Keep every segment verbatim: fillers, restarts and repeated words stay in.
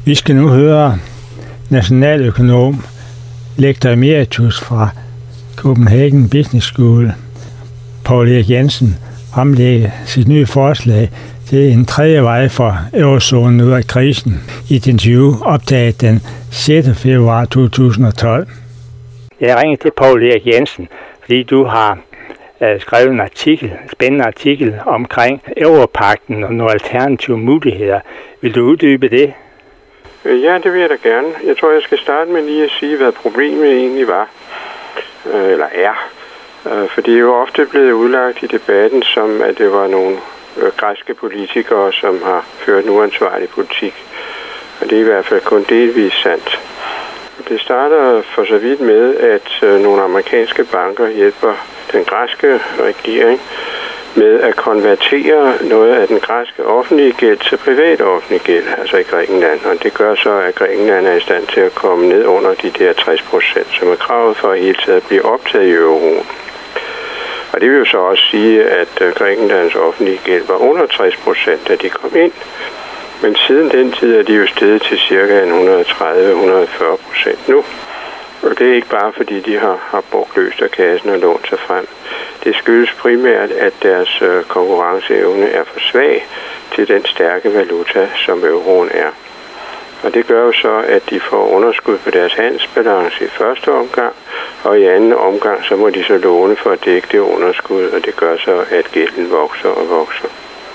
Vi skal nu høre nationaløkonom, lektor emeritus fra Copenhagen Business School, Poul Erik Jensen, fremlægge sit nye forslag til en tredje vej for eurozonen ud af krisen i et interview optaget den sjette februar to tusind og tolv. Jeg ringer til Poul Erik Jensen, fordi du har uh, skrevet en artikel, en spændende artikel omkring Europagten og nogle alternative muligheder. Vil du uddybe det? Ja, det vil jeg da gerne. Jeg tror, jeg skal starte med lige at sige, hvad problemet egentlig var, øh, eller er. Øh, for det er jo ofte blevet udlagt i debatten, som at det var nogle øh, græske politikere, som har ført en uansvarlig politik. Og det er i hvert fald kun delvis sandt. Det starter for så vidt med, at øh, nogle amerikanske banker hjælper den græske regering med at konvertere noget af den græske offentlige gæld til privat offentlig gæld, altså i Grækenland. Og det gør så, at Grækenland er i stand til at komme ned under de der tres procent, som er kravet for at hele tiden blive optaget i euroen. Og det vil jo så også sige, at Grækenlands offentlige gæld var under tres procent, da de kom ind. Men siden den tid er de jo steget til ca. et hundrede og tredive til et hundrede og fyrre procent nu. Og det er ikke bare fordi, de har, har brugt løst af kassen og lånt sig frem. Det skyldes primært, at deres øh, konkurrenceevne er for svag til den stærke valuta, som euroen er. Og det gør jo så, at de får underskud på deres handelsbalance i første omgang, og i anden omgang, så må de så låne for at dække det underskud, og det gør så, at gælden vokser og vokser.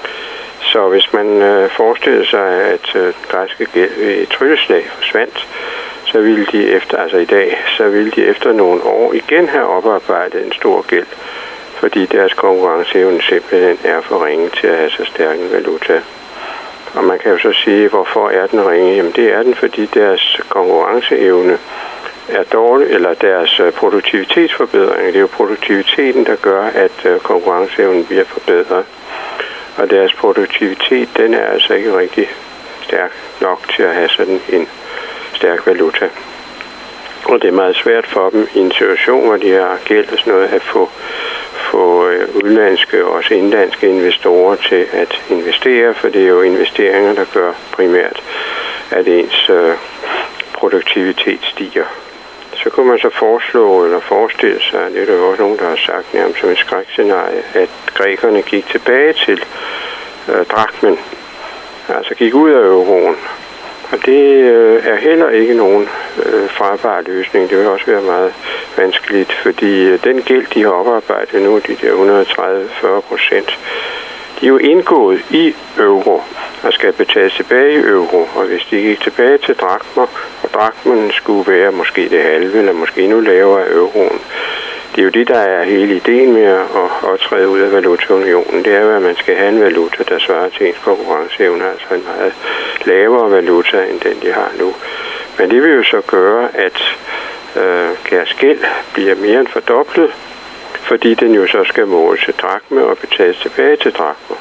Så hvis man øh, forestiller sig, at øh, græske gæld ved et trylleslag forsvandt, så ville de efter, altså i dag, så ville de efter nogle år igen have oparbejdet en stor gæld, fordi deres konkurrenceevne simpelthen er for ringe til at have så stærk en valuta. Og man kan jo så sige, hvorfor er den ringe? Jamen det er den, fordi deres konkurrenceevne er dårlig, eller deres produktivitetsforbedring. Det er jo produktiviteten, der gør, at konkurrenceevnen bliver forbedret. Og deres produktivitet, den er altså ikke rigtig stærk nok til at have sådan en stærk valuta. Og det er meget svært for dem i en situation, hvor de har gæld og sådan noget, at få, få udenlandske og også indlandske investorer til at investere, for det er jo investeringer, der gør primært, at ens øh, produktivitet stiger. Så kunne man så foreslå eller forestille sig, det er der jo også nogen, der har sagt nærmest som et skrækscenarie, at grækerne gik tilbage til øh, drakmen, altså gik ud af euroen. Og det øh, er heller ikke nogen øh, farbar løsning. Det vil også være meget vanskeligt, fordi øh, den gæld, de har oparbejdet nu, de der et hundrede og tredive til fyrre procent, de er jo indgået i euro og skal betales tilbage i euro. Og hvis de gik tilbage til drakmer, og drakmen skulle være måske det halve, eller måske endnu lavere af euroen, det er jo det, der er hele ideen med at, at træde ud af valutaunionen. Det er jo, at man skal have en valuta, der svarer til ens konkurrenceevne, altså en meget lavere valuta, end den, de har nu. Men det vil jo så gøre, at øh, deres gæld bliver mere end fordoblet, fordi den jo så skal måles til drakme og betales tilbage til drakme.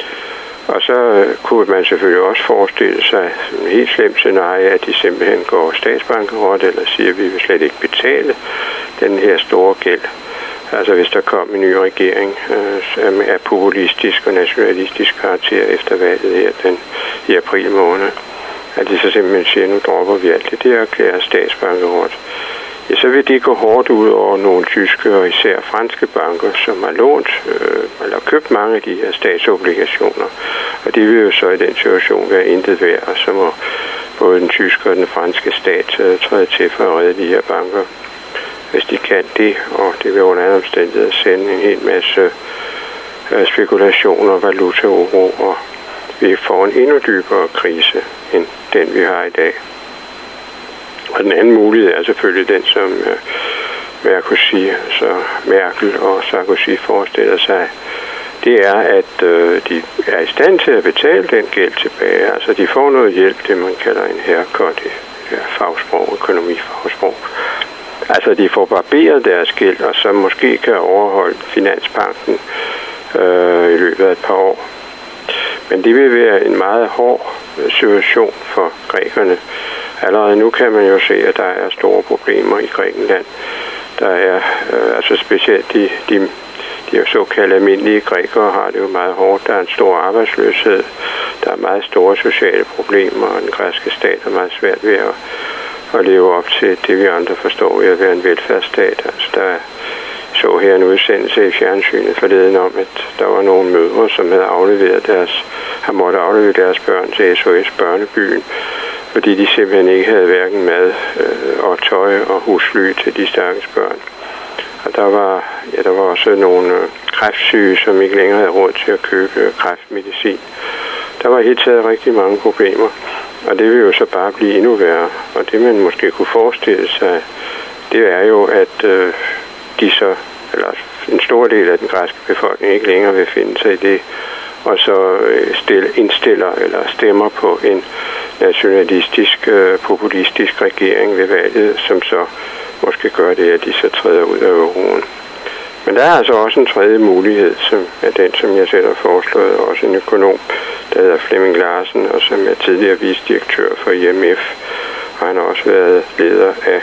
Og så øh, kunne man selvfølgelig også forestille sig en helt slemt scenarie, at de simpelthen går statsbankerot, eller siger, at vi vil slet ikke betale den her store gæld. Altså hvis der kom en ny regering øh, af populistisk og nationalistisk karakter efter valget her den, i april måned, at de så simpelthen siger, nu dropper vi alt det der og erklærer statsbankerot. Ja, så vil det gå hårdt ud over nogle tyske og især franske banker, som har lånt øh, eller købt mange af de her statsobligationer. Og det vil jo så i den situation være intet værd, og så må både den tyske og den franske stat øh, træde til for at redde de her banker, hvis de kan det. Og det vil under andre omstændigheder sende en hel masse øh, spekulationer, valutauro, og vi får en endnu dybere krise end den, vi har i dag. Og den anden mulighed er selvfølgelig den, som øh, Merkel, så Merkel og Sarkozy forestiller sig. Det er, at øh, de er i stand til at betale den gæld tilbage. Altså de får noget hjælp, det man kalder en haircut i ja, fagsprog, økonomifagsprog. Altså de får barberet deres gæld, og så måske kan overholde Finansbanken øh, i løbet af et par år. Men det vil være en meget hård situation for grækerne. Allerede nu kan man jo se, at der er store problemer i Grækenland. Der er øh, altså specielt de, de, de såkaldt almindelige grækere har det jo meget hårdt. Der er en stor arbejdsløshed, der er meget store sociale problemer, og den græske stat er meget svært ved at, at leve op til det, vi andre forstår ved at være en velfærdsstat. Altså, der så her en udsendelse i fjernsynet forleden om, at der var nogle mødre, som havde afleveret deres, har måttet aflevere deres børn til S O S Børnebyen, fordi de simpelthen ikke havde hverken mad øh, og tøj og husly til de stakkels børn. Og der var, ja, der var også nogle øh, kræftsyge, som ikke længere havde råd til at købe øh, kræftmedicin. Der var helt taget rigtig mange problemer, og det vil jo så bare blive endnu værre. Og det man måske kunne forestille sig, det er jo, at øh, de så, eller en stor del af den græske befolkning ikke længere vil finde sig i det, og så øh, stille, indstiller eller stemmer på en nationalistisk, øh, populistisk regering ved valget, som så måske gør det, at de så træder ud af euroen. Men der er altså også en tredje mulighed, som er den, som jeg selv har foreslået, også en økonom, der hedder Flemming Larsen, og som er tidligere vicedirektør for I M F, og han har også været leder af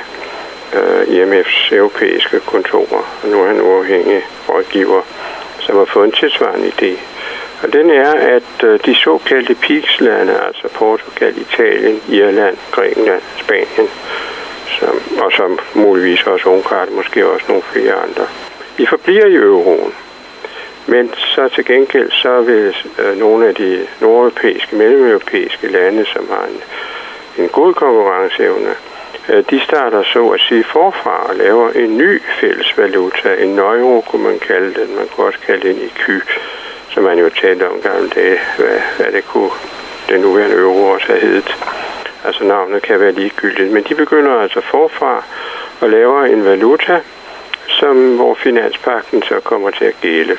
øh, I M F's europæiske kontorer, og nu er han uafhængig rådgiver, som har fået en tilsvarende idé. Og den er, at øh, de såkaldte PIGS-lande, altså Portugal, Italien, Irland, Grækenland, Spanien, som, og som muligvis også Ungarn, måske også nogle flere andre, de forbliver i euroen. Men så til gengæld, så vil øh, nogle af de nordeuropæiske, mellemeuropæiske lande, som har en, en god konkurrenceevne, øh, de starter så at sige forfra og laver en ny fælles valuta, en euro kunne man kalde den, man kunne også kalde den E Q, som man jo talte om gamle dage, hvad, hvad det kunne den nuværende euro også have heddet. Altså navnet kan være ligegyldigt, men de begynder altså forfra og laver en valuta, som, hvor finanspagten så kommer til at gælde.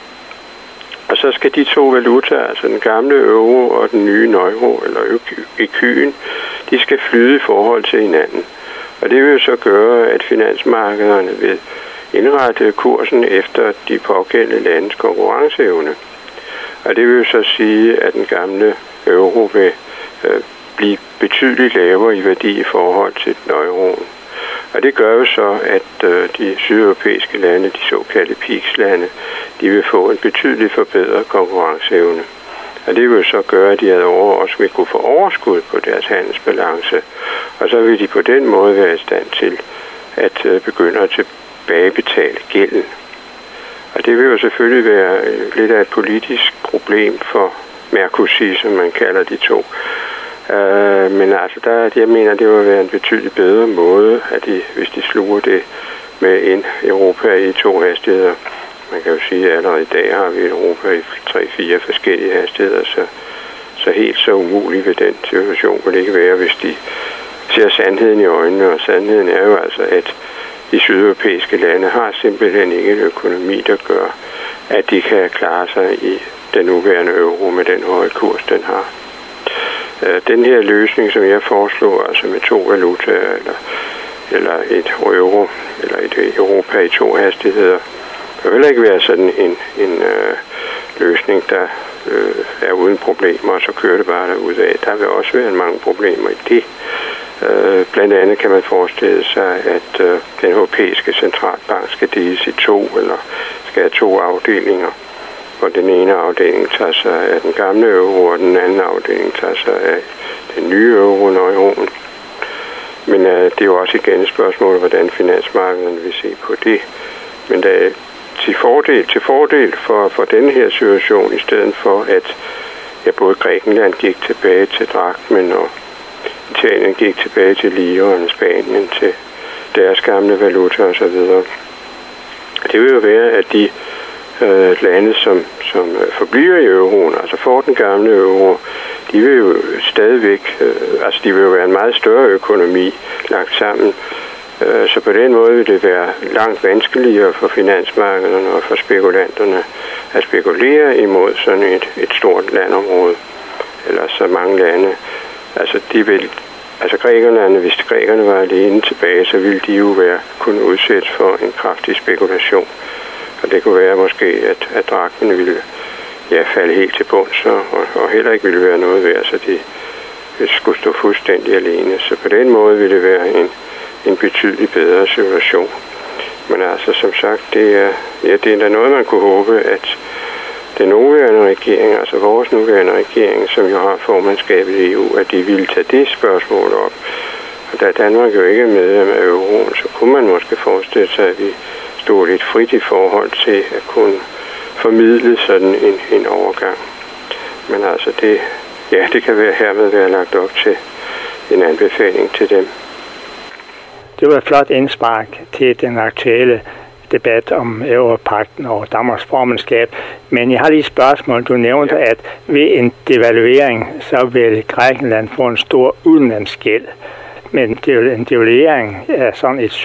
Og så skal de to valutaer, altså den gamle euro og den nye euro, eller E Q'en, de skal flyde i forhold til hinanden. Og det vil jo så gøre, at finansmarkederne vil indrette kursen efter de pågældende landes konkurrenceevne. Og det vil jo så sige, at den gamle euro vil øh, blive betydeligt lavere i værdi i forhold til euroen. Og det gør jo så, at øh, de sydeuropæiske lande, de såkaldte PIGS-lande, de vil få en betydeligt forbedret konkurrenceevne. Og det vil så gøre, at de over også vil kunne få overskud på deres handelsbalance. Og så vil de på den måde være i stand til at øh, begynde at tilbagebetale gælden. Og det vil jo selvfølgelig være lidt af et politisk problem for Mercosi, som man kalder de to. Uh, men altså, der, jeg mener, det vil være en betydeligt bedre måde, at de, hvis de sluger det med en Europa i to hastigheder. Man kan jo sige, at allerede i dag har vi Europa i tre-fire forskellige hastigheder, så, så helt så umuligt ved den situation vil det ikke være, hvis de ser sandheden i øjnene. Og sandheden er jo altså, at de sydeuropæiske lande har simpelthen ikke en økonomi, der gør, at de kan klare sig i den nuværende euro med den høje kurs, den har. Den her løsning, som jeg foreslår, altså med to valutaer, eller, eller et euro, eller et Europa i to hastigheder, det vil ikke være sådan en, en øh, løsning, der øh, er uden problemer, og så kører det bare derudad. Der vil også være mange problemer i det. Øh, blandt andet kan man forestille sig, at øh, den europæiske centralbank skal deles i to, eller skal have to afdelinger, hvor den ene afdeling tager sig af den gamle euro, og den anden afdeling tager sig af den nye euro og euroen. Men uh, det er jo også igen et spørgsmål, hvordan finansmarkederne vil se på det. Men der er til fordel, til fordel for, for denne her situation, i stedet for at ja, både Grækenland gik tilbage til drakmen, og Italien gik tilbage til liraen, Spanien til deres gamle valuta osv. Det vil jo være, at de øh, lande, som, som forbliver i euroen, altså får den gamle euro, de vil jo stadigvæk, øh, altså de vil jo være en meget større økonomi lagt sammen. Øh, så på den måde vil det være langt vanskeligere for finansmarkederne og for spekulanterne at spekulere imod sådan et, et stort landområde, eller så mange lande. Altså de vil, altså grækerne, hvis grækerne var alene tilbage, så ville de jo være kunne udsættes for en kraftig spekulation. Og det kunne være måske, at, at drakmene ville ja, falde helt til bunds, og, og heller ikke ville være noget værd, så de skulle stå fuldstændig alene. Så på den måde ville det være en, en betydelig bedre situation. Men altså, som sagt, det er, ja, det er da noget, man kunne håbe, at den nuværende regering, altså vores nuværende regering, som jo har formandskabet i E U, at de ville tage det spørgsmål op. Og da Danmark jo ikke er medlem af euroen, så kunne man måske forestille sig, at vi stod lidt frit i forhold til at kunne formidle sådan en, en overgang. Men altså, det, ja, det kan være hermed være lagt op til en anbefaling til dem. Det var et flot indspark til den aktuelle debat om Europagten og Danmarks formandskab. Men jeg har lige et spørgsmål. Du nævnte, ja. at ved en devaluering, så vil Grækenland få en stor udenlandsgæld. Men en devaluering er sådan et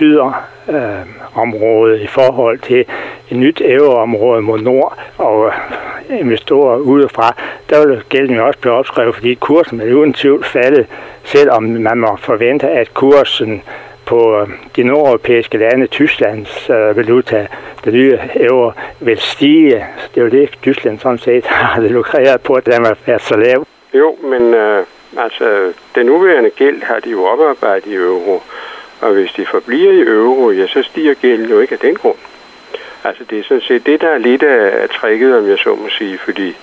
syderområde øh, i forhold til et nyt euroområde mod nord og investorer udefra. Der vil gælden jo også blive opskrevet, fordi kursen er uden tvivl faldet, selvom man må forvente, at kursen på de nordeuropæiske lande, Tysklands øh, valuta, det nye euro, vil stige. Det er jo det, Tyskland sådan set har det lukreret på, at den har været så lav. Jo, men øh, altså, den nuværende gæld har de jo oparbejdet i euro, og hvis de forbliver i euro, ja, så stiger gælden jo ikke af den grund. Altså, det er sådan set det, der er lidt af tricket, om jeg så må sige, fordi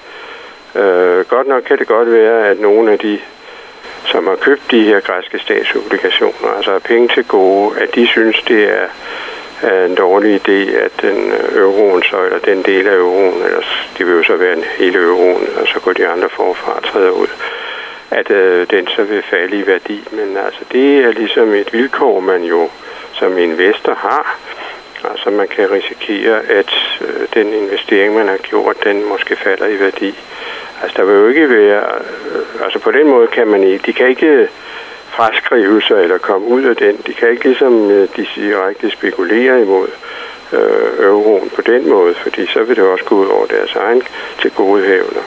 øh, godt nok kan det godt være, at nogle af de som har købt de her græske statsobligationer, altså har penge til gode, at de synes, det er, er en dårlig idé, at den euroen så, eller den del af euroen, eller det vil jo så være en hele euroen, og så går de andre forfra og træder ud, at øh, den så vil falde i værdi. Men altså, det er ligesom et vilkår, man jo som investor har. Altså, man kan risikere, at øh, den investering, man har gjort, den måske falder i værdi. Altså, der vil jo ikke være... Øh, altså, på den måde kan man ikke... De kan ikke fraskrive sig eller komme ud af den. De kan ikke ligesom øh, de direkte spekulere imod øh, euroen på den måde, fordi så vil det også gå ud over deres egen tilgodehavender.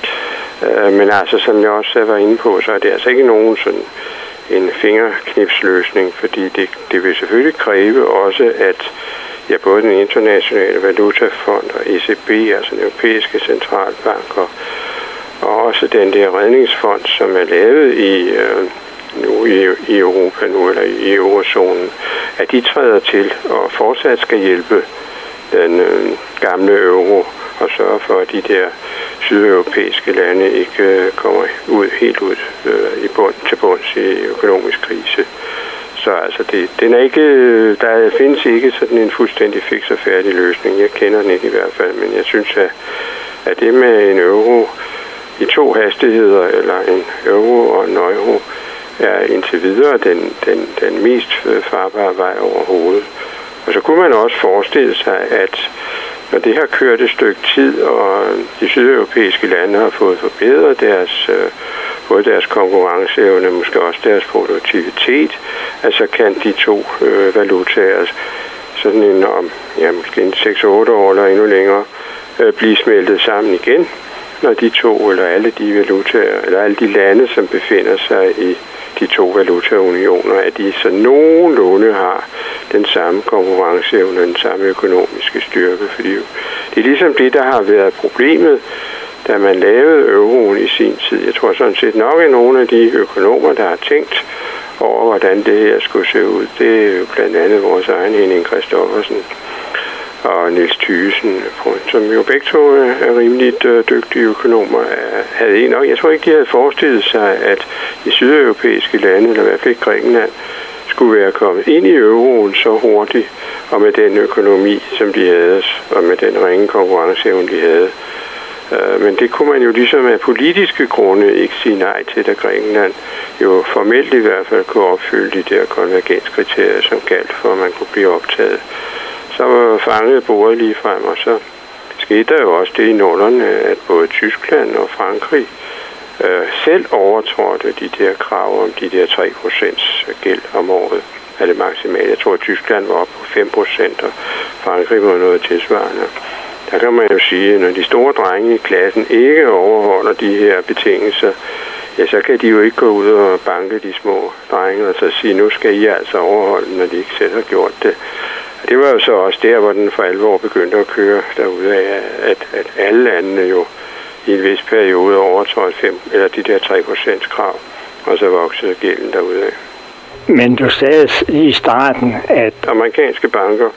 Øh, men altså, som jeg også var inde på, så er det altså ikke nogen sådan en fingerknipsløsning, fordi det, det vil selvfølgelig kræve også, at ja, både den internationale valutafond og E C B, altså den europæiske centralbank, og, og også den der redningsfond, som er lavet i, øh, nu i, i Europa nu, eller i eurozonen, at de træder til og fortsat skal hjælpe den øh, gamle euro og sørge for, at de der sydeuropæiske lande ikke øh, kommer ud helt ud øh, i bund, til bunds i økonomisk krise. Så altså, det, den er ikke, der findes ikke sådan en fuldstændig fiks og færdig løsning. Jeg kender den ikke i hvert fald, men jeg synes, at, at det med en euro i to hastigheder, eller en euro og en euro, er indtil videre den, den, den mest farbare vej overhovedet. Og så kunne man også forestille sig, at når det har kørt et stykke tid, og de sydeuropæiske lande har fået forbedret deres, både deres konkurrenceevne, måske også deres produktivitet, altså kan de to øh, valutaer, sådan en om ja, måske en seks otte år eller endnu længere, øh, blive smeltet sammen igen, når de to eller alle de valutaer, eller alle de lande, som befinder sig i de to valutaunioner, at de så nogenlunde har den samme konkurrenceevne, den samme økonomiske styrke. Fordi det er ligesom det, der har været problemet, da man lavede euroen i sin tid. Jeg tror sådan set nok, at nogle af de økonomer, der har tænkt over, hvordan det her skulle se ud, det er jo blandt andet vores egen Henning Christoffersen og Niels Thyssen, som jo begge to er rimelig dygtige økonomer, havde en nok. Jeg tror ikke, de havde forestillet sig, at de sydeuropæiske lande, eller i hvert fald Grækenland, skulle være kommet ind i euroen så hurtigt, og med den økonomi, som de havde, og med den ringe konkurrenceevne, de havde. Men det kunne man jo ligesom af politiske grunde ikke sige nej til, da Grækenland jo formelt i hvert fald kunne opfylde de der konvergenskriterier, som galt for, at man kunne blive optaget. Så var fanget bordet lige frem, og så skete der jo også det i nullerne, at både Tyskland og Frankrig øh, selv overtrådte de der krav om de der tre procent gæld om året af det maksimale. Jeg tror, at Tyskland var oppe på fem procent, og Frankrig var noget tilsvarende. Der kan man jo sige, at når de store drenge i klassen ikke overholder de her betingelser, ja, så kan de jo ikke gå ud og banke de små drenge og så sige, nu skal I altså overholde, når de ikke selv har gjort det. Det var jo så også der, hvor den for alvor begyndte at køre derude af, at, at alle landene jo i en vis periode overtrådte fem eller de der tre procent krav, og så voksede gælden derude af. Men du sagde i starten, at amerikanske banker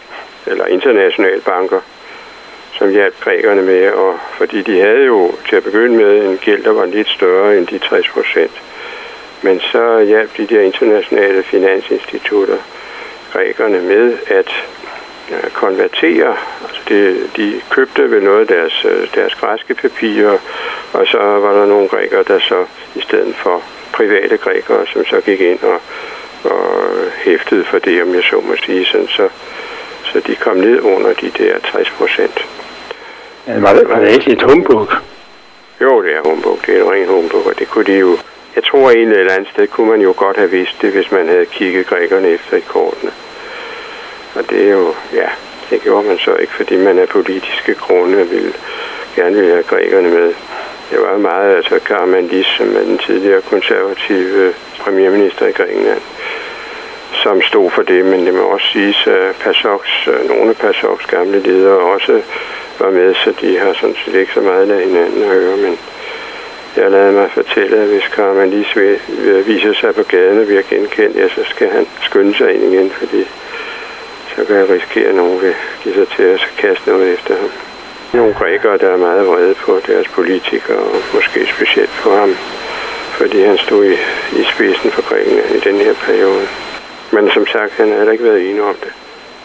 eller internationale banker, som hjalp grækerne med, og fordi de havde jo til at begynde med en gæld, der var lidt større end de tres procent. Men så hjalp de der internationale finansinstitutter grækerne med at ja, konvertere. Altså de, de købte vel noget af deres, deres græske papirer, og så var der nogle grækere, der så i stedet for private grækere, som så gik ind og, og hæftede for det, om jeg så må sige, sådan, så, så de kom ned under de der tres procent. Ja, var det, var det ikke lidt humbug? Jo, det er humbug. Det er en ren humbug, og det kunne de jo... Jeg tror, en eller andet sted kunne man jo godt have vidst det, hvis man havde kigget grækerne efter i kortene. Og det er jo... Ja, det gjorde man så ikke, fordi man af politiske grunde ville, gerne ville have grækerne med. Det var meget, altså Karamanlis, som er den tidligere konservative premierminister i Grækenland, som stod for det, men det må også siges, at Pasoks, nogle af Pasoks gamle ledere også var med, så de har sådan set ikke så meget af hinanden at høre, men jeg lader mig fortælle, at hvis Karamanlis viser sig på gaden og bliver genkendt, ja, så skal han skynde sig ind igen, fordi så kan jeg risikere, at nogen vil give sig til at kaste noget efter ham. Nogle grækere, der er meget vrede på deres politikere, og måske specielt på ham, fordi han stod i, i spidsen for Grækenland i den her periode. Men som sagt, han har heller ikke været enig om det.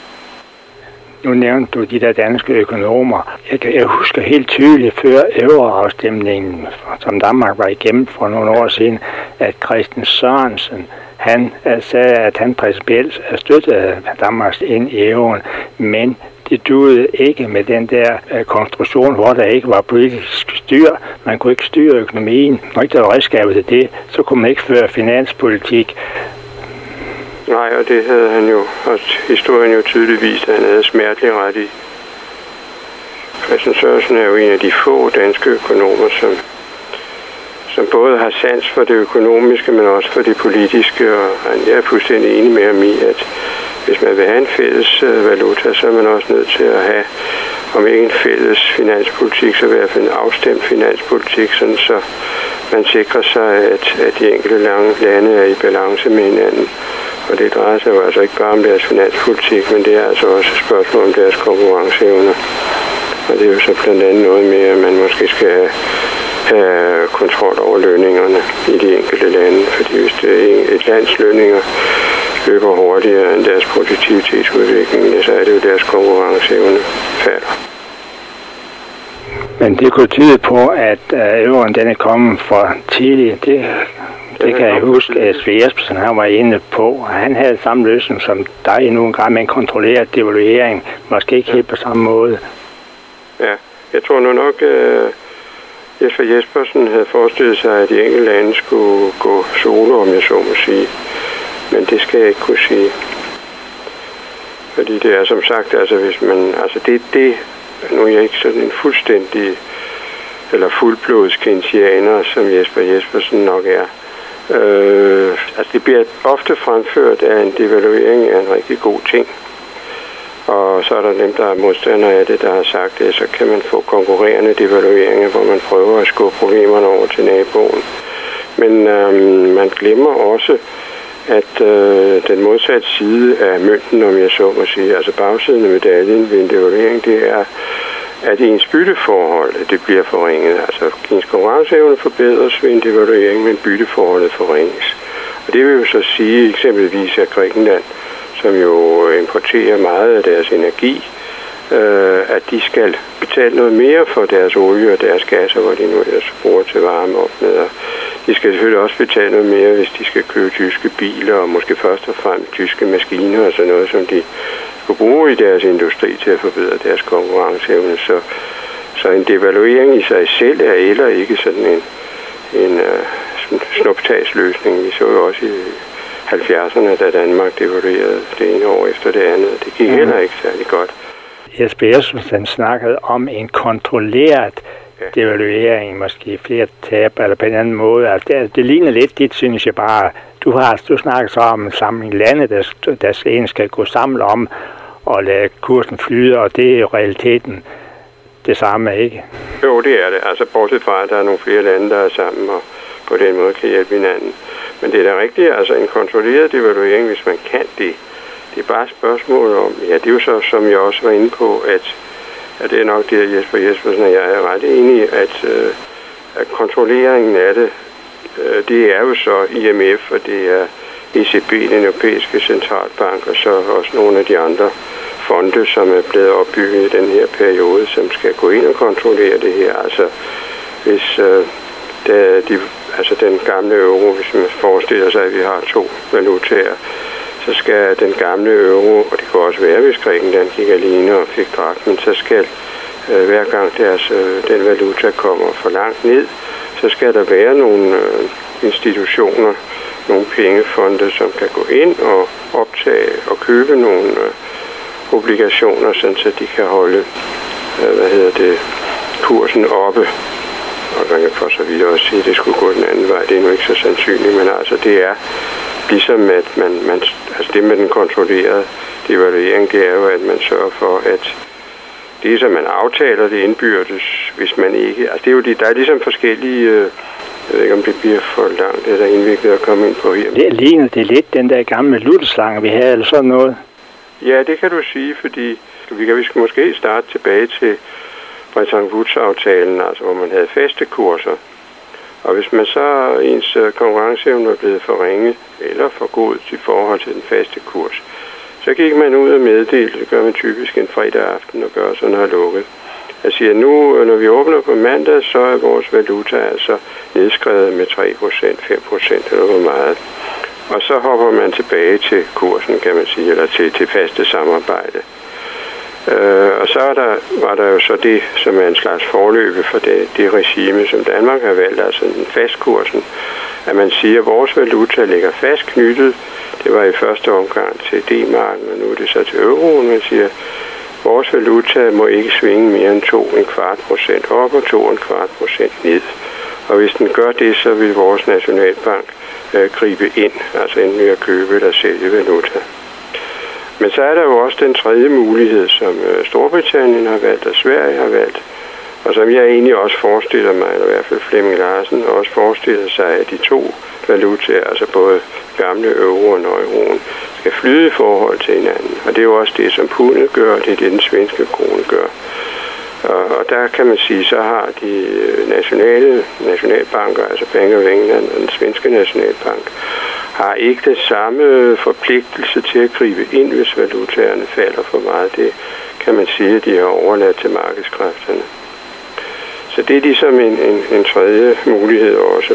Nu nævnte du de der danske økonomer. Jeg, jeg husker helt tydeligt før euroafstemningen, som Danmark var igennem for nogle år siden, at Christen Sørensen, han sagde, at han principielt støttede Danmarks ind i euroen, men det duede ikke med den der uh, konstruktion, hvor der ikke var politisk styr. Man kunne ikke styre økonomien. Når ikke der var redskabet til det, så kunne man ikke føre finanspolitik. Nej, og det havde han jo, og historien jo tydeligt vist, at han havde smertelig ret i. Christen Sørensen er jo en af de få danske økonomer, som, som både har sans for det økonomiske, men også for det politiske, og jeg er fuldstændig enig med ham i, at hvis man vil have en fælles valuta, så er man også nødt til at have, om ikke en fælles finanspolitik, så i hvert fald en afstemt finanspolitik, sådan så man sikrer sig, at, at de enkelte lande er i balance med hinanden. Og det drejer sig jo altså ikke bare om deres finanspolitik, men det er altså også et spørgsmål om deres konkurrenceevne. Og det er jo så blandt andet noget med, at man måske skal have, have kontrol over lønningerne i de enkelte lande, fordi hvis det er et lands lønninger løber hurtigere end deres produktivitetsudvikling, så er det jo deres konkurrenceevne falder. Men det kunne tyde på, at euroen den er kommet for tidligt. Det, det kan jeg huske, at Svend Jespersen han var inde på. Han havde samme løsning som dig endnu en gang med en kontrolleret devaluering. Måske ikke helt på samme måde. Ja, jeg tror nu nok, at Jesper Jespersen havde forestillet sig, at de enkelte lande skulle gå solo, om jeg så må sige. Men det skal jeg ikke kunne sige. Fordi det er som sagt, altså hvis man, altså det, det, nu er jeg ikke sådan en fuldstændig, eller fuldblods keynesianer, som Jesper Jespersen nok er. Øh, altså det bliver ofte fremført, at en devaluering er en rigtig god ting. Og så er der dem, der er modstandere af det, der har sagt det, så kan man få konkurrerende devalueringer, hvor man prøver at skubbe problemerne over til naboen. Men øh, man glemmer også, at øh, den modsatte side af mønten, om jeg så må sige, altså bagsiden af medaljen ved en devaluering, det er, at ens bytteforhold, det bliver forringet. Altså ens konkurrenceevne forbedres ved en devaluering, men bytteforholdet forringes. Og det vil jo så sige eksempelvis, at Grækenland, som jo importerer meget af deres energi, øh, at de skal betale noget mere for deres olie og deres gasser, hvor de nu ellers bruger til varme op med. De skal selvfølgelig også betale noget mere, hvis de skal købe tyske biler, og måske først og fremmest tyske maskiner og sådan noget, som de skulle bruge i deres industri til at forbedre deres konkurrenceevne. Så, så en devaluering i sig selv er heller ikke sådan en, en uh, snuptagsløsning. Vi så jo også i halvfjerdserne, da Danmark devaluerede det ene år efter det andet. Det gik heller ikke særlig godt. Jesper Jespersen snakkede om en kontrolleret devaluering, måske flere tab, eller på en anden måde. Altså, det, det ligner lidt dit, synes jeg bare. Du har du snakket så om en samling lande, der, der en skal gå sammen om og lade kursen flyde, og det er jo realiteten det samme, ikke? Jo, det er det. Altså bortset fra, at der er nogle flere lande, der er sammen, og på den måde kan hjælpe hinanden. Men det er da rigtigt, altså en kontrolleret devaluering, hvis man kan det, Det er bare et spørgsmål om, ja, det er jo så, som jeg også var inde på, at, at det er nok det, Jesper Jespersen og jeg er ret enige, at, øh, at kontrolleringen af det, øh, det er jo så I M F, og det er E C B, den europæiske centralbank, og så også nogle af de andre fonde, som er blevet opbygget i den her periode, som skal gå ind og kontrollere det her. Altså, hvis øh, der, de, altså den gamle euro, hvis man forestiller sig, at vi har to valutaer, så skal den gamle euro, og det kan også være, hvis Grækenland gik alene og fik drakmen, så skal øh, hver gang deres, øh, den valuta kommer for langt ned, så skal der være nogle øh, institutioner, nogle pengefonde, som kan gå ind og optage og købe nogle øh, obligationer, sådan så de kan holde, øh, hvad hedder det, kursen oppe. Og man kan for så vidt også sige, at det skulle gå den anden vej. Det er nu ikke så sandsynligt, men altså det er ligesom, at man, man altså det med den kontrollerede devaluering, det er jo, at man sørger for, at det, som man aftaler, det indbyrdes, hvis man ikke, altså det er jo de, der er ligesom forskellige, øh, jeg ved ikke, om det bliver for langt, det er der indviklet at komme ind på her. Det ligner det lidt den der gamle luteslange, vi havde, eller sådan noget? Ja, det kan du sige, fordi vi kan vi skal måske starte tilbage til Bretton Woods-aftalen, altså hvor man havde faste kurser. Og hvis man så ens konkurrenceevne er blevet forringet eller for god til forhold til den faste kurs, så gik man ud og meddelte, det gør man typisk en fredag aften og gør sådan har lukket. Jeg siger, nu når vi åbner på mandag, så er vores valuta altså nedskrevet med tre procent, fem procent eller hvor meget. Og så hopper man tilbage til kursen, kan man sige, eller til, til faste samarbejde. Øh, og så er der, var der jo så det, som er en slags forløbe for det, det regime, som Danmark har valgt, altså den fastkursen, at man siger, at vores valuta ligger fast knyttet. Det var i første omgang til D-marken, og nu er det så til euroen. Man siger, at vores valuta må ikke svinge mere end to en kvart procent op og to en kvart procent ned. Og hvis den gør det, så vil vores nationalbank øh, gribe ind, altså enten ved at købe eller sælge valuta. Men så er der jo også den tredje mulighed, som Storbritannien har valgt, og Sverige har valgt, og som jeg egentlig også forestiller mig, eller i hvert fald Flemming Larsen også forestiller sig, at de to valutaer, altså både gamle euro og euroen, skal flyde i forhold til hinanden. Og det er jo også det, som pundet gør, og det er det, den svenske krone gør. Og, og der kan man sige, så har de nationale nationalbanker, altså Bank of England og den svenske nationalbank, har ikke det samme forpligtelse til at gribe ind, hvis valutaerne falder for meget. Det kan man sige, at de har overladt til markedskræfterne. Så det er ligesom en, en, en tredje mulighed også.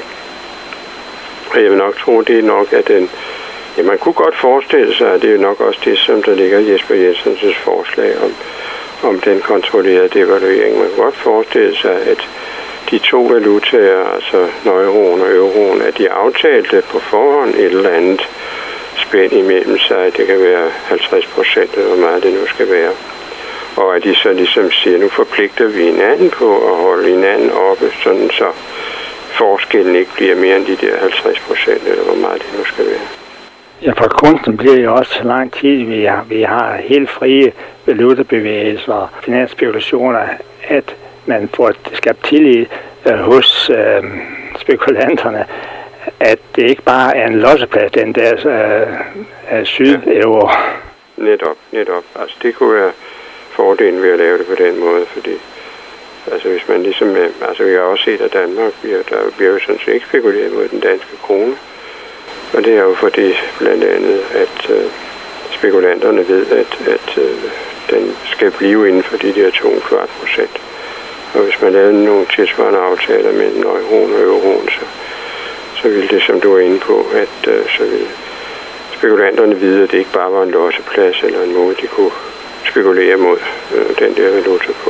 Og jeg vil nok tro, det er nok, at den, ja, man kunne godt forestille sig, at det er nok også det, som der ligger i Jesper Jensens forslag om, om den kontrollerede devaluering. Man kan godt forestille sig, at de to valutaer, altså euroen og euroen, at de aftalte på forhånd et eller andet spænd imellem sig. Det kan være halvtreds procent, eller hvor meget det nu skal være. Og at de så ligesom siger, nu forpligter vi hinanden på at holde hinanden oppe, sådan så forskellen ikke bliver mere end de der halvtreds procent, eller hvor meget det nu skal være. Ja, for kunsten bliver jo også så lang tid, vi har, vi har helt frie valutabevægelser og finansspekulationer, at man får skabt tillid øh, hos øh, spekulanterne, at det ikke bare er en losseplads, den der øh, syd-euro. Ja. Netop, netop. Altså det kunne være fordelen ved at lave det på den måde, fordi altså hvis man ligesom, altså vi har også set, at Danmark, vi har, der bliver jo sådan set ikke spekuleret mod den danske krone, og det er jo fordi blandt andet, at øh, spekulanterne ved, at, at øh, den skal blive inden for de der to kvart procent. Og hvis man lavede nogle tilsvarende aftaler mellem euroen og euroen, så, så ville det, som du er inde på, at øh, så ville spekulanterne vide, at det ikke bare var en losseplads eller en måde, de kunne spekulere mod øh, den der valuta på.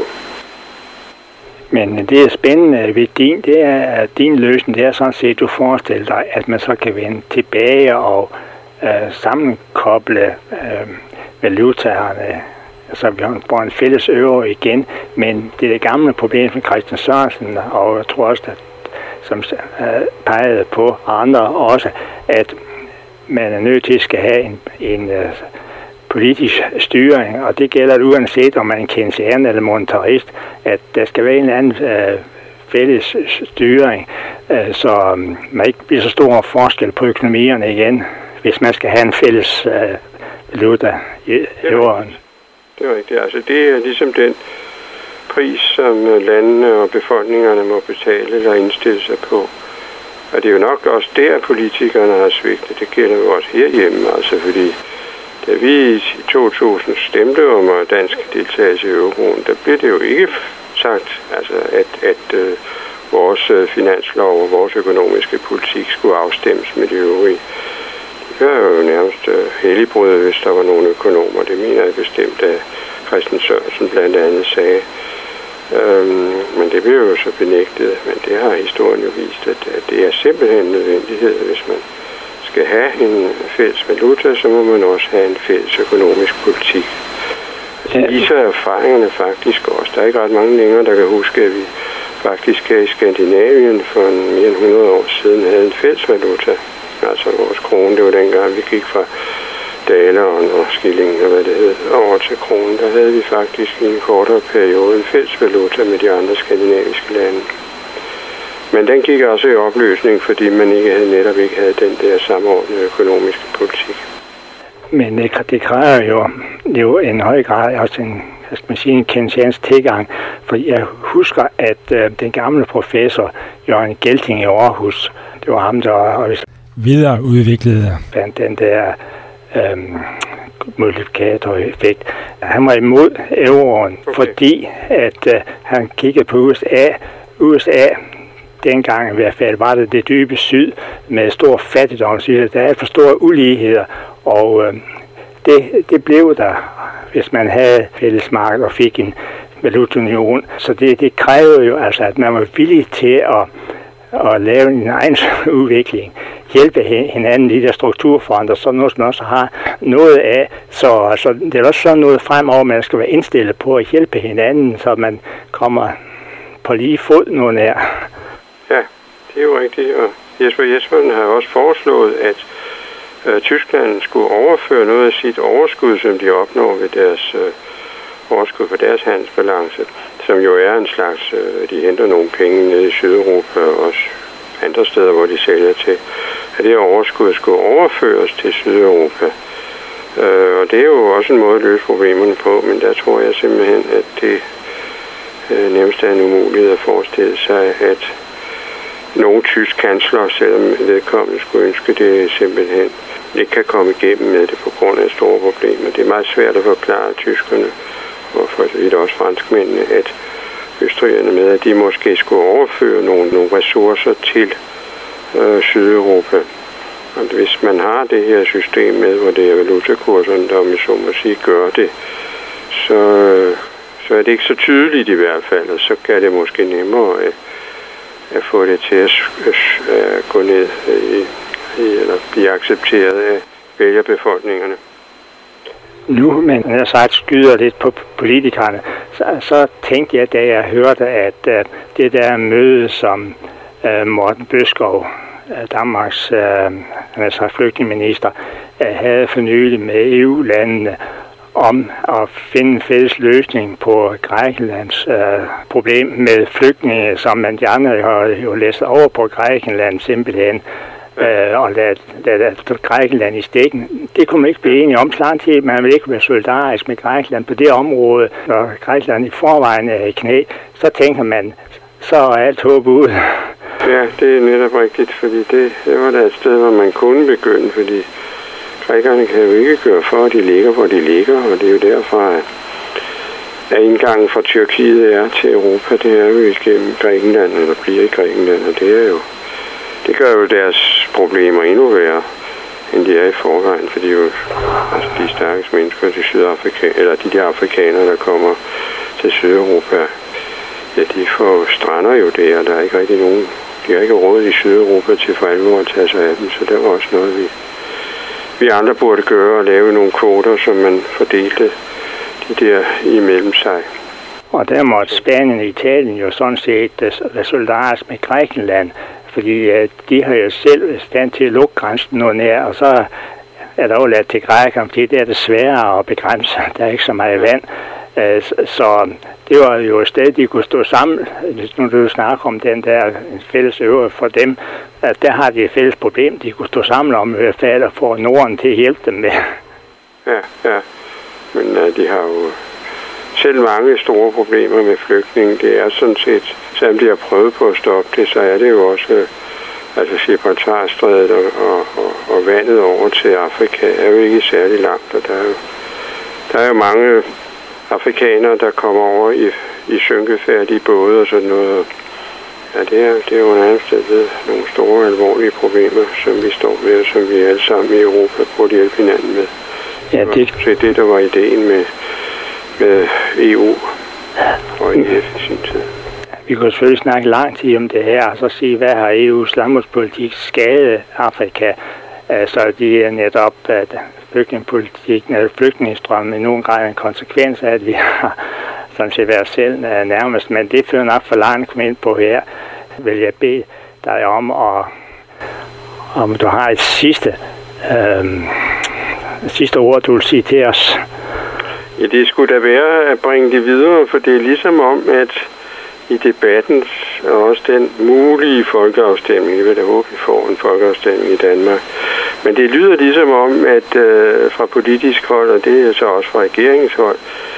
Men det er spændende ved din, det er, at din løsning, det er sådan set, at du forestiller dig, at man så kan vende tilbage og øh, sammenkoble øh, valutaerne, så vi får en fælles euro igen, men det er det gamle problem med Christian Sørensen, og jeg tror også, at, som øh, pegede på andre også, at man er nødt til at skal have en, en øh, politisk styring, og det gælder uanset om man er en keynesianer eller monetarist, at der skal være en eller anden øh, fælles styring, øh, så man ikke bliver så stor forskel på økonomierne igen, hvis man skal have en fælles øh, valuta i euroen. Det er rigtigt. Altså det er ligesom den pris, som landene og befolkningerne må betale eller indstille sig på. Og det er jo nok også der, politikerne har svigtet. Det gælder jo også herhjemme, altså fordi da vi i to tusind stemte om dansk deltagelse i euroen, der blev det jo ikke sagt, altså at, at uh, vores finanslov og vores økonomiske politik skulle afstemmes med de øvrige. Det var jo nærmest uh, helligbrød, hvis der var nogle økonomer. Det mener jeg bestemt, at Christen Sørensen blandt andet sagde. Øhm, men det blev jo så benægtet, men det har historien jo vist, at, at det er simpelthen en nødvendighed, hvis man skal have en fælles valuta, så må man også have en fælles økonomisk politik. Det viser erfaringerne faktisk også. Der er ikke ret mange længere, der kan huske, at vi faktisk i Skandinavien for mere end hundrede år siden havde en fælles valuta. Altså vores krone, det var dengang, vi gik fra daleren og skillingen og hvad det hed, over til kronen. Der havde vi faktisk i en kortere periode en fælles valuta med de andre skandinaviske lande. Men den gik også i opløsning, fordi man ikke havde, netop ikke havde den der samordnede økonomiske politik. Men det, det kræver jo, jo en høj grad også en, skal man sige, en keynesiansk tilgang. For jeg husker, at øh, den gamle professor Jørgen Gelting i Aarhus, det var ham, der videreudviklede den der øhm, multiplikatoreffekt. Han var imod euroen, okay. fordi at øh, han kiggede på U S A. U S A dengang i hvert fald var det det dybe syd med stor fattigdom. Der er for store uligheder, og øh, det, det blev der, hvis man havde fællesmarked og fik en valutaunion. Så det, det krævede jo altså, at man var villig til at, at lave en egen udvikling, hjælpe hinanden i de der strukturforandringer, så noget, som også har noget af. Så altså, det er også sådan noget fremover, man skal være indstillet på at hjælpe hinanden, så man kommer på lige fod noget nær. Ja, det er jo rigtigt, og Jesper Jespersen har også foreslået, at øh, Tyskland skulle overføre noget af sit overskud, som de opnår ved deres øh, overskud på deres handelsbalance, som jo er en slags, øh, de henter nogle penge nede i Sydeuropa og også andre steder, hvor de sælger til, at det overskud skulle overføres til Sydeuropa. Øh, og det er jo også en måde at løse problemerne på, men der tror jeg simpelthen, at det øh, nærmest er en umulighed at forestille sig, at nogle tysk kansler, selvom vedkommende skulle ønske det, simpelthen ikke kan komme igennem med det på grund af store problemer. Det er meget svært at forklare tyskerne, og for så vidt også franskmændene, at østrigerne med, at de måske skulle overføre nogle, nogle ressourcer til øh, Sydeuropa. Og hvis man har det her system med, hvor det er valutakurserne, der med så må sige gør det, så, øh, så er det ikke så tydeligt i hvert fald, og så kan det måske nemmere at at få det til at uh, gå ned i, i, eller blive accepteret af vælgerbefolkningerne. Nu, men jeg har sagt, skyder lidt på politikerne, så, så tænkte jeg, da jeg hørte, at uh, det der møde, som uh, Morten Bødskov, uh, Danmarks uh, altså flygtningeminister, uh, havde for nylig med E U-landene, om at finde en fælles løsning på Grækenlands øh, problem med flygtninge, som man de andre har jo læst over på Grækenland simpelthen, øh, og ladet lad, Grækenland i stikken. Det kunne man ikke blive enige om. Samtidig man vil ikke være solidarisk med Grækenland på det område, når Grækenland i forvejen er i knæ, så tænker man, så er alt håb ud. Ja, det er netop rigtigt, fordi det, det var da et sted, hvor man kunne begynde, fordi grækerne kan jo ikke gøre for, at de ligger, hvor de ligger, og det er jo derfra, at indgangen fra Tyrkiet er til Europa, det er jo igennem Grækenland, eller bliver i Grækenland, og det er jo, det gør jo deres problemer endnu værre, end de er i forvejen, fordi jo, altså de stærkeste mennesker til Sydafrika, eller de der afrikanere, der kommer til Sydeuropa, ja, de får strander jo der, der er ikke rigtig nogen, de har ikke råd i Sydeuropa til for alvor at tage sig af dem, så det var også noget, vi vi andre burde gøre og lave nogle kvoter, som man fordelte de der imellem sig. Og der måtte Spanien og Italien jo sådan set være solidarisk med Grækenland, fordi de har jo selv stand til at lukke grænsen noget nær, og så er der overladt til grækerne, fordi det er det sværere at begrænse. Der er ikke så meget vand. Så det var jo et sted, de kunne stå sammen, hvis nu du snakker om den der fælles øvre for dem, at der har de et fælles problem, de kunne stå sammen om i hvert fald og få Norden til at hjælpe dem med. ja, ja. Men uh, de har jo selv mange store problemer med flygtninge. Det er sådan set, selvom de har prøvet på at stoppe det, så er det jo også, uh, altså Gibraltarstrædet og, og, og, og vandet over til Afrika er jo ikke særlig langt, og der er jo, der er jo mange afrikanere, der kommer over i, i synkefærdige både og sådan noget. Ja, det er, det er jo nærmest nogle store, alvorlige problemer, som vi står med, og som vi alle sammen i Europa burde hjælpe hinanden med. Ja, det... Så det, der var ideen med, med E U og E F i sin tid. Vi kunne selvfølgelig snakke lang tid om det her, og så sige, hvad har E U's landbrugspolitik skadet Afrika? Så de er netop, at flygtningepolitikken, eller flygtningestrømmen i nogen grad en konsekvens af, at vi har sådan set været selv nærmest. Men det fører nok for langt at komme ind på her. Vil jeg bede dig om, at, om du har et sidste, øh, sidste ord, du vil sige til os. Ja, det skulle da være at bringe det videre, for det er ligesom om, at i debatten, og også den mulige folkeafstemning, jeg vil da håbe, vi får en folkeafstemning i Danmark, men det lyder ligesom om, at øh, fra politisk hold, og det er så også fra regeringshold,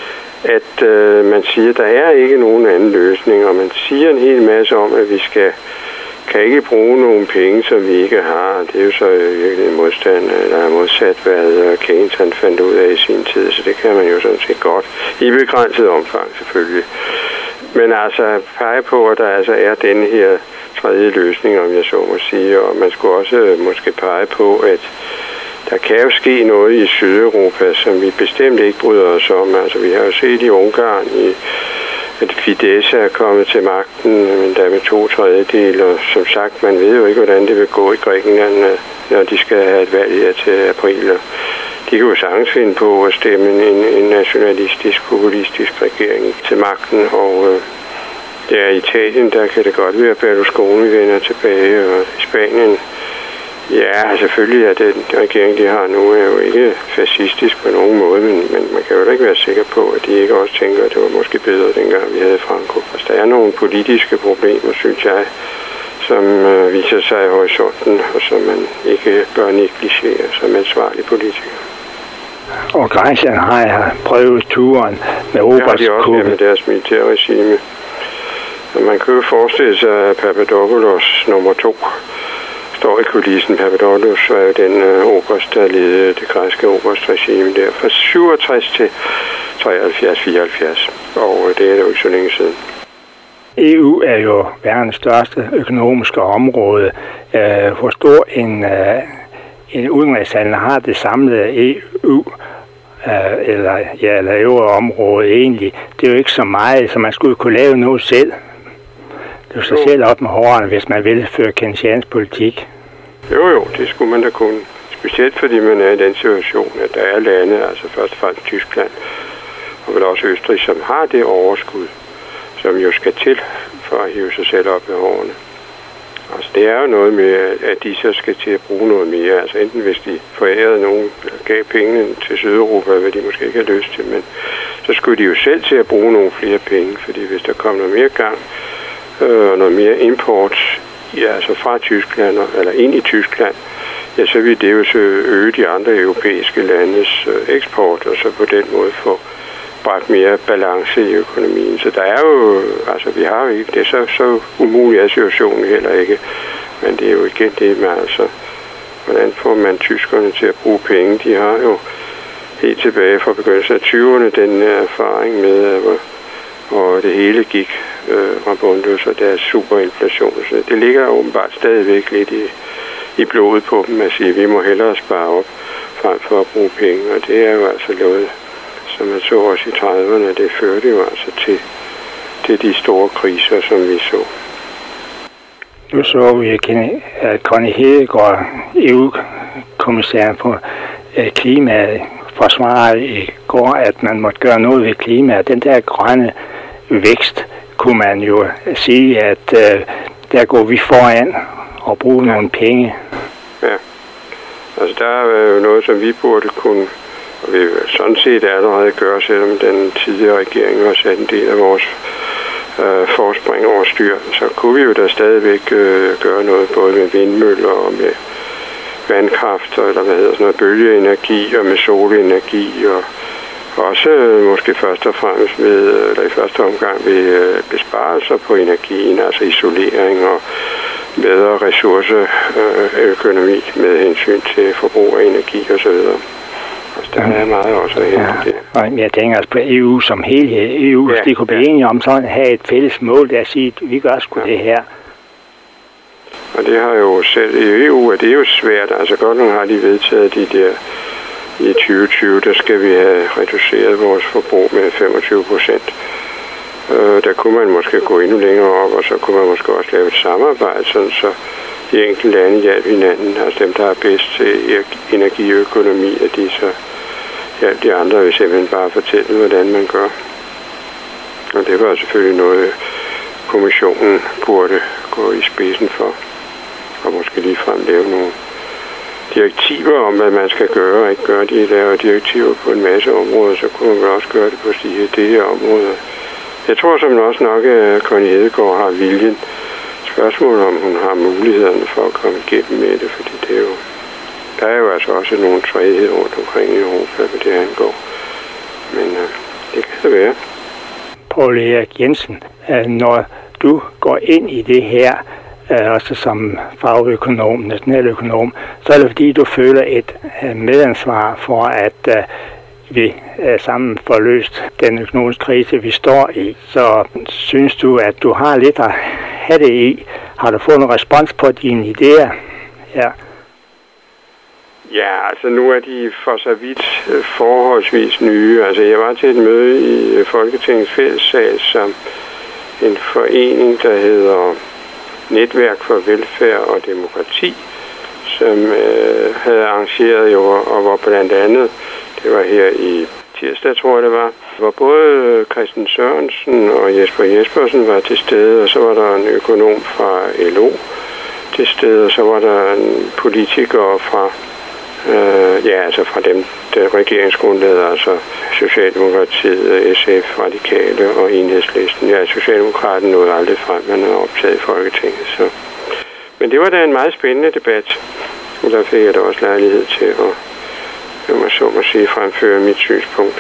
at øh, man siger, at der er ikke nogen anden løsning, og man siger en hel masse om, at vi skal kan ikke bruge nogle penge, som vi ikke har. Det er jo så virkelig en modstand, eller modsat, hvad Keynes han fandt ud af i sin tid, så det kan man jo sådan set godt. I begrænset omfang selvfølgelig. Men altså pege på, at der altså er denne her tredje løsning, om jeg så må sige, og man skulle også måske pege på, at der kan jo ske noget i Sydeuropa, som vi bestemt ikke bryder os om. Altså vi har jo set i Ungarn, i, at Fidesz er kommet til magten, men der med to tredjedel, og som sagt, man ved jo ikke, hvordan det vil gå i Grækenland, når de skal have et valg her til april. De kan jo sagtens finde på at stemme en, en nationalistisk, populistisk regering til magten, og øh, der i Italien, der kan det godt være, at Berlusconi vender tilbage, og i Spanien, ja, selvfølgelig er den regering, de har nu, er jo ikke fascistisk på nogen måde, men, men man kan jo da ikke være sikker på, at de ikke også tænker, at det var måske bedre, dengang vi havde Franco. Altså, der er nogle politiske problemer, synes jeg, som øh, viser sig i horisonten, og som man ikke bør negligere som ansvarlig politiker. Og Grækenland har prøvet turen med Oberst Ja, de også med deres militærregime. Og man kan jo forestille sig, at Papadopoulos nummer to står i kulissen. Papadopoulos var jo den øh, oberst, der ledede det græske oberstregime der fra syvogtres til treoghalvfjerds fireoghalvfjerds. Og øh, det er jo ikke så længe siden. E U er jo verdens største økonomiske område. Øh, hvor stor en, øh, en udenrigshandel har det samlede E U, øh, eller, ja, eller euroområde egentlig. Det er jo ikke så meget, så man skulle kunne lave noget selv. Det er jo sig selv op med hårene, hvis man vil føre keynesiansk politik. Jo, jo, det skulle man da kunne. Specielt fordi man er i den situation, at der er lande, altså først og fremmest Tyskland, og vel også Østrig, som har det overskud, som jo skal til for at hive sig selv op med hårene. Altså det er jo noget med, at de så skal til at bruge noget mere. Altså enten hvis de forærede nogen, eller gav pengene til Sydeuropa, hvad de måske ikke har lyst til, men så skulle de jo selv til at bruge nogle flere penge, fordi hvis der kom noget mere gang, øh, og noget mere import, ja, altså fra Tyskland, eller ind i Tyskland, ja, så vil det jo så øge de andre europæiske landes øh, eksport, og så på den måde få bragt mere balance i økonomien. Så der er jo, altså vi har jo ikke, det er så, så umulig af situationen heller ikke, men det er jo igen det med, altså, hvordan får man tyskerne til at bruge penge? De har jo helt tilbage fra begyndelsen af tyverne den erfaring med, hvor, hvor det hele gik øh, rabundus, og der er superinflation. Så det ligger åbenbart stadigvæk lidt i, i blodet på dem at sige, at vi må hellere spare op frem for at bruge penge, og det er jo altså noget, som man så også i trediverne, det førte jo altså til, til de store kriser, som vi så. Nu så vi, at Connie Hedegaard, E U-kommissæren på klimaet, forsvarede i går, at man måtte gøre noget ved klimaet. Den der grønne vækst, kunne man jo sige, at uh, der går vi foran og bruger ja. nogle penge. Ja, altså der er jo noget, som vi burde kunne, og vi sådan set allerede gøre, selvom den tidligere regering har sat en del af vores øh, forspring over styr, så kunne vi jo da stadigvæk øh, gøre noget både med vindmøller og med, vandkraft, eller hvad hedder sådan noget, bølgeenergi og med solenergi, og også måske først og fremmest ved, eller i første omgang ved besparelser på energien, altså isolering og bedre ressourceøkonomi med hensyn til forbrug af energi osv. Altså, der er meget også at hente det. Og jeg tænker altså på E U som helhed. E U, ja, de kunne blive ja. enige om sådan at have et fælles mål, der siger, at vi gør sgu ja. det her. Og det har jo selv i E U, og det er jo svært. Altså godt nok har de vedtaget de der, i tyve tyve, der skal vi have reduceret vores forbrug med femogtyve procent. Øh, der kunne man måske gå endnu længere op, og så kunne man måske også lave et samarbejde, sådan så de enkelte lande hjalp hinanden, altså dem, der er bedst til energiøkonomi, at de så hjalp de andre, hvis simpelthen bare fortælle, hvordan man gør. Og det var selvfølgelig noget, kommissionen burde gå i spidsen for, og måske ligefrem lave nogle direktiver om, hvad man skal gøre og ikke gøre. De laver direktiver på en masse områder, så kunne man vel også gøre det på det her område. Jeg tror som også nok, at Connie Hedegaard har viljen. Spørgsmålet om hun har mulighederne for at komme igennem med det, fordi det er jo, der er jo altså også nogle træhed rundt omkring i Europa, hvad det angår. Men øh, det kan det være. Poul Erik Jensen, når du går ind i det her, også som fagøkonom, nationaløkonom, så er det fordi, du føler et medansvar for, at vi sammen får løst den økonomiske krise, vi står i. Så synes du, at du har lidt at have det i? Har du fået en respons på dine idéer? Ja. Ja, altså nu er de for så vidt forholdsvis nye. Altså jeg var til et møde i Folketingets fællessal som en forening, der hedder Netværk for Velfærd og Demokrati, som øh, havde arrangeret jo, og hvor blandt andet, det var her i tirsdag, tror jeg det var, hvor både Christian Sørensen og Jesper Jespersen var til stede, og så var der en økonom fra L O til stede, og så var der en politiker fra, øh, ja, altså fra dem, der regeringsgrundlaget, altså Socialdemokratiet, S F, Radikale og Enhedslisten. Ja, Socialdemokraten nåede aldrig frem, man er optaget i Folketinget. Så. Men det var da en meget spændende debat, og der fik jeg da også lejlighed til at, jeg må så må sige, fremføre mit synspunkt.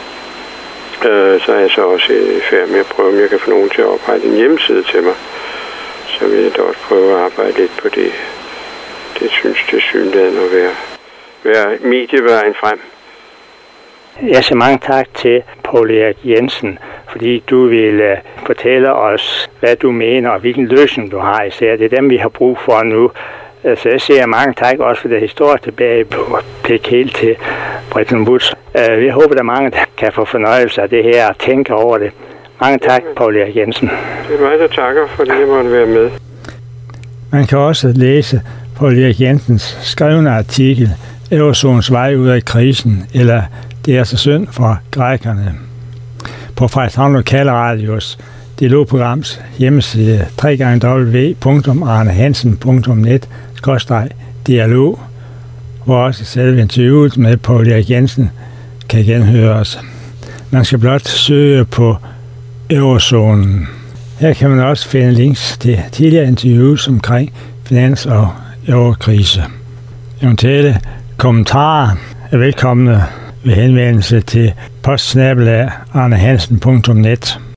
Øh, så er jeg så også i færd med at prøve, om jeg kan få nogen til at oprette en hjemmeside til mig. Så vil jeg da også prøve at arbejde lidt på det. Det synes det synligheden at være, være medievejen frem. Jeg siger mange tak til Poul Erik Jensen, fordi du vil uh, fortælle os, hvad du mener og hvilken løsning du har især. Det er dem, vi har brug for nu. Uh, så jeg siger mange tak også for det historie tilbage på pik helt til Bretton Woods. Uh, vi håber, der er mange, der kan få fornøjelse af det her og tænke over det. Mange tak, Poul Erik Jensen. Det er mig, der takker, fordi jeg måtte være med. Man kan også læse Poul Erik Jensens skrevne artikel Eurozonens vej ud af krisen, eller Det er så synd for grækerne. På Frederikshavn Lokalradios dialogprograms hjemmeside w w w punktum arnehansen punktum net skråstreg dialog, hvor også selve interviewet med Poul Erik Jensen kan genhøres. Man skal blot søge på Eurozonen. Her kan man også finde links til tidligere interviews omkring finans- og eurokrise. Eventuelle kommentarer er velkomne ved henvendelse til postsnabelag arnehansen punktum net.